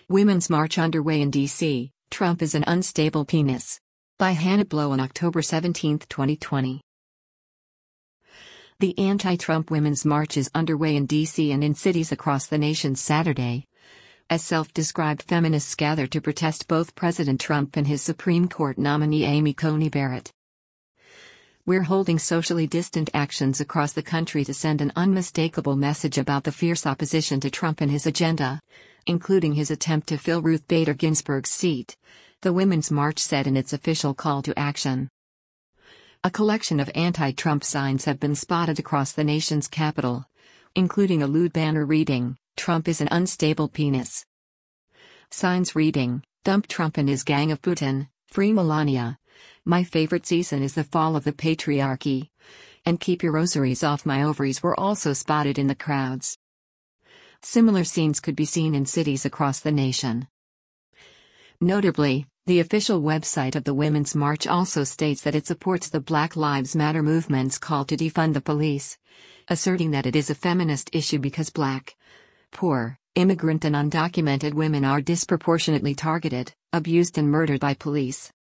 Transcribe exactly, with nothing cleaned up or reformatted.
Women's March underway in D C, Trump is an unstable penis. By Hannah Blow on October seventeenth, twenty twenty. The anti-Trump Women's March is underway in D C and in cities across the nation Saturday, as self-described feminists gather to protest both President Trump and his Supreme Court nominee Amy Coney Barrett. We're holding socially distant actions across the country to send an unmistakable message about the fierce opposition to Trump and his agenda, including his attempt to fill Ruth Bader Ginsburg's seat, the Women's March said in its official call to action. A collection of anti-Trump signs have been spotted across the nation's capital, including a lewd banner reading, "Trump is an unstable penis." Signs reading, "Dump Trump and his gang of Putin, free Melania. My favorite season is the fall of the patriarchy," and "Keep your rosaries off my ovaries" were also spotted in the crowds. Similar scenes could be seen in cities across the nation. Notably, the official website of the Women's March also states that it supports the Black Lives Matter movement's call to defund the police, asserting that it is a feminist issue because Black, poor, immigrant and undocumented women are disproportionately targeted, abused and murdered by police.